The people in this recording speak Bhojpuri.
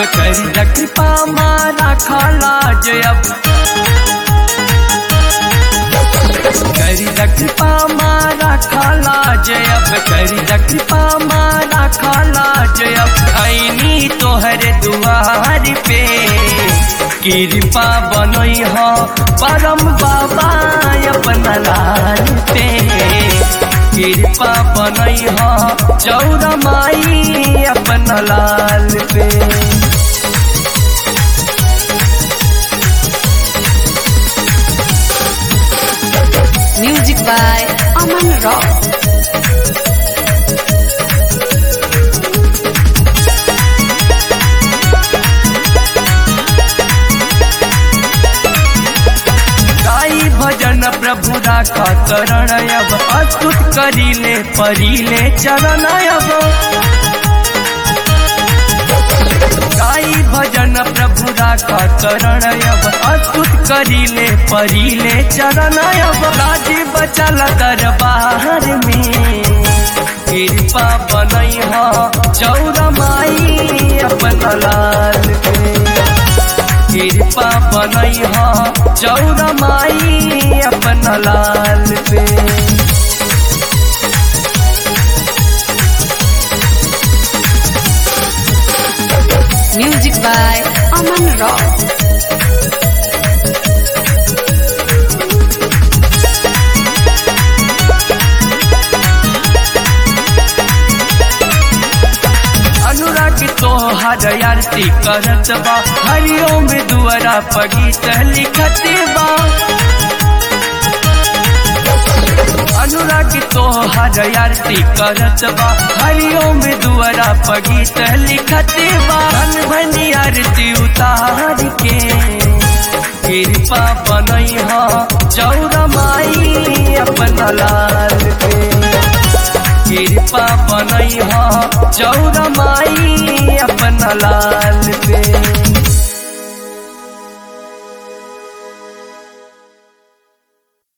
करी कृपा मारा खाला जब करी कृपा मारा खाला जब करी कृपा मारा खाला जब आईनी तोहरे दुआर पे कृपा बनई हो परम बाबा अपना लाल पे कृपा बनई हो चौरा माई अपना लाल पे। Music by Aman Rock. गाई भजन प्रभु राखा चरण अब अस्तुत करीले परिले चरण अब गाई भजन प्रभु राखा चरण अब अस्तुत करीले परिले चरण अब राजी बचल दरबार में कृपा बनई हो चौरा माई अपना लाल पे कृपा बनई हो चौरा माई अपना लाल पे। Music by Aman Rock. Anurag तोहर आरती करत बा हरिओम दुआरा पगीत लिखत बा अनुराग तोहर आरती करत बा हरिओम दुआरा पगीत लिखत बा भनी आरती उतार के कृपा बनई हो चौरा माई अपना लाल पे कृपा बनई हो चौरा माई अपना लाल पे।